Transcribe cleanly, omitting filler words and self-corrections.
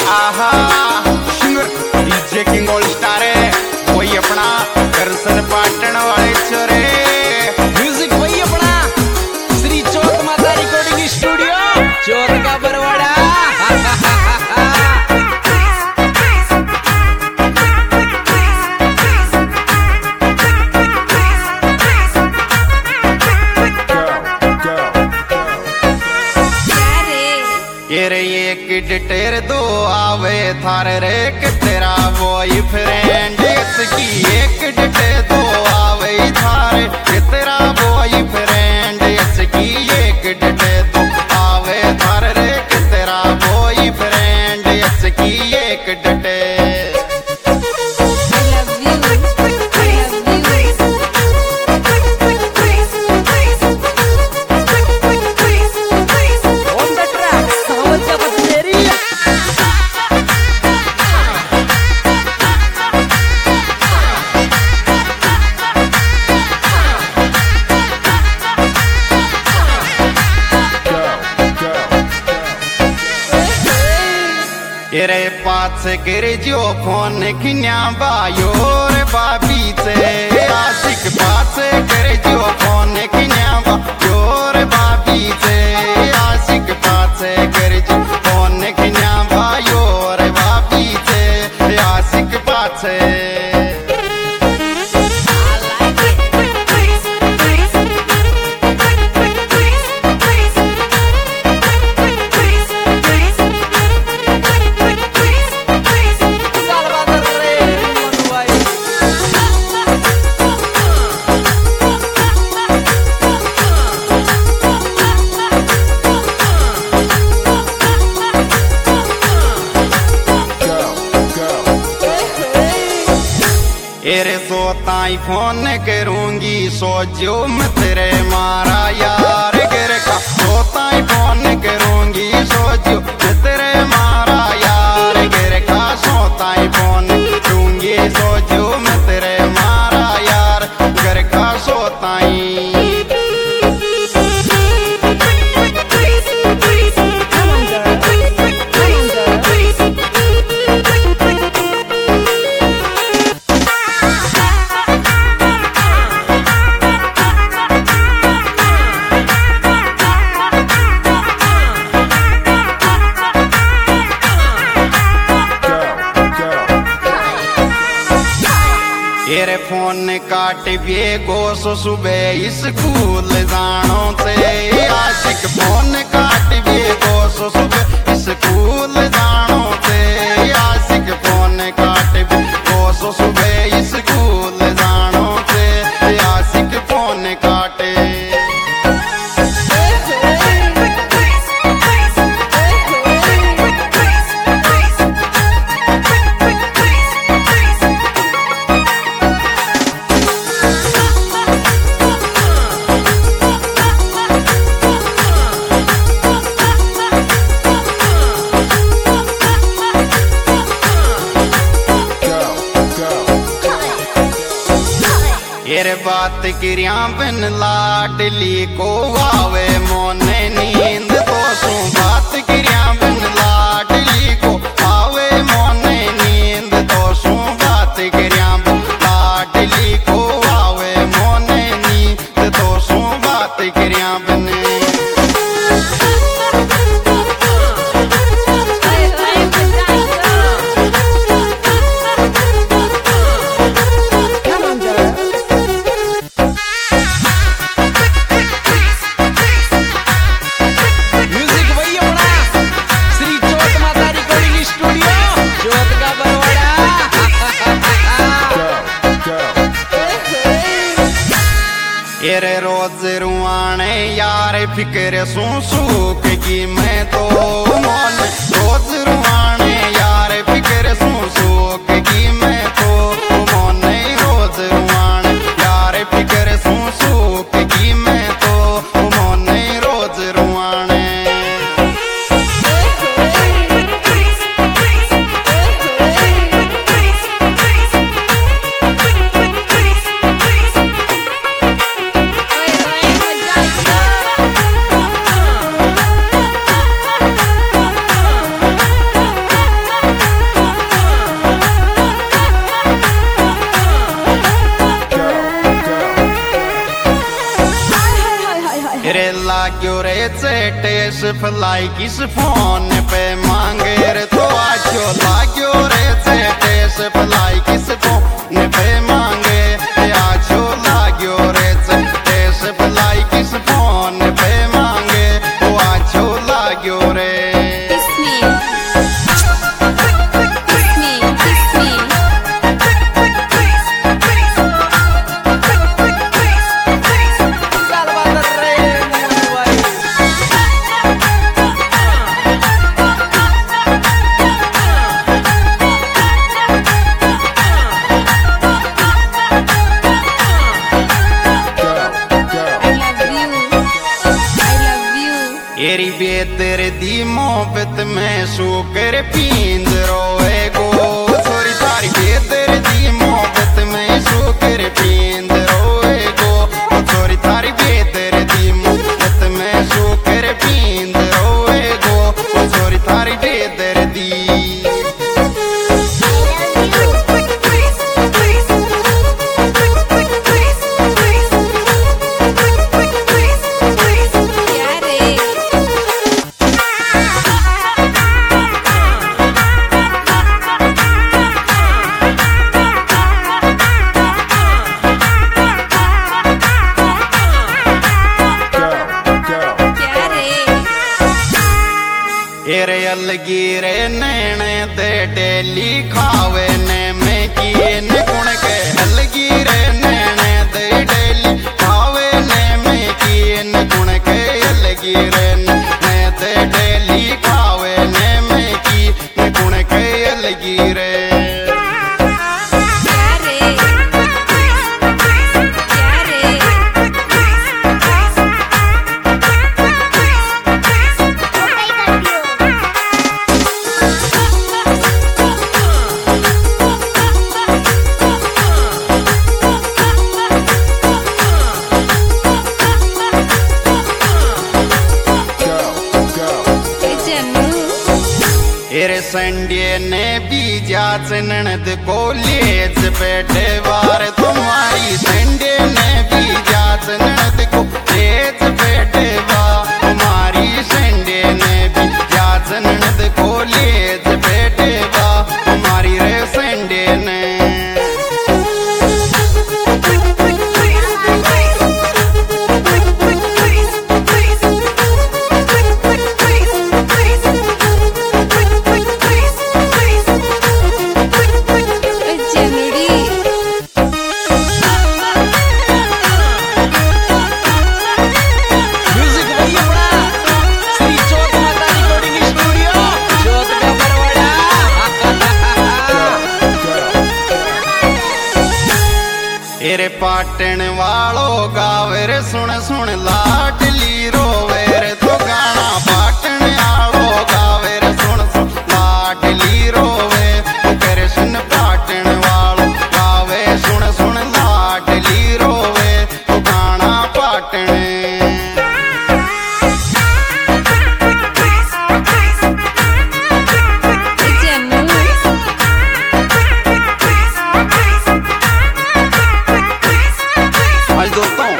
आहा DJ king all star है कोई अपना करसन पाटन वाले चोरे म्यूजिक वही अपना श्री चौथ माता रिकॉर्डिंग स्टूडियो चौथ का बरवाड़ा। एक डिटेर दो आवे थारे रे कि तेरा बॉयफ्रेंड इसकी एक डिटेर दो आवे थारे कि तेरा बॉयफ्रेंड इसकी एक डिटेर दो आवे थारे रे कि तेरा बॉयफ्रेंड इसकी एक डिटेर। तेरे पास गिर जो फोन खिन्या बायो रे बाबी से आशिक पास गिर जो फोन खिन्या बायो रे बाबी से आशिक पास गिर जो फोन खिन्या बायो रे बाबी से आशिक पास तेरे सोताई फोन करूंगी सोचो मैं तेरे मारा यार गिर का सोताई फोन करूंगी सोचो मैं तेरे मारा यार गिर का सोताई फोन करूंगी सोचो मैं तेरे मारा यार गिर का सोताई। तेरे फोन काट भी गोस सुबह स्कूल जानो से आशिक फोन काट भी गोस सुबह स्कूल जानो से आशिक फोन काट भी गोस सुबह स्कूल जानो से आशिक फोन काटे। तेरे बात क्रिया बिन लाडली को आवे मोने नींद तो सू बात क्रिया बिन लाडली को आवे मोने नींद तो सू बात क्रिया बिन लाडली को आवे मोने नींद तो सू बात क्रिया बिन। तेरे रोज रुआने यार फिक्र सू सूख की मैं तो मन रोज रुआने यार फिक्र सू सूख की मैं तो मन रोज रुआने यार फिक्र सू सूख की मैं तो मन रोज रुआने। से टेस फ्लाई किस फोन पे मांगे रे तो आजो लाग्यो रे से टेस फ्लाई किस फोन पे मांगे आजो लाग्यो रे से टेस फ्लाई किस फोन पे मांगे वो आजो लाग्यो रे एरी बेतर दी मोहब्बत में सूकर पींद रोए गो छोरी तारी बेतर दी मोहब्बत में सूकर पींद रोए गो छोरी तारी बेतर दी मोहब्बत में सूकर पींद रोए गो छोरी तारी बेतर दी एरे अलगीरे नैने दे डेली खावे ने में किए ने गुण के अलगीरे नैने दे डेली खावे ने में किए ने गुण के अलगीरे ने दे डेली खावे ने में की ने गुण के अलगीरे एरे संडे ने बीजा ननद कॉलेज बैठे वार तुम्हारी संडे ने बीजा ननद कॉलेज बैठे वार तुम्हारी संडे ने बीजा ननद कॉलेज बैठे वार तुम्हारी रे संडे ने एरे पाटन वालों गावे रे सुन सुन लाट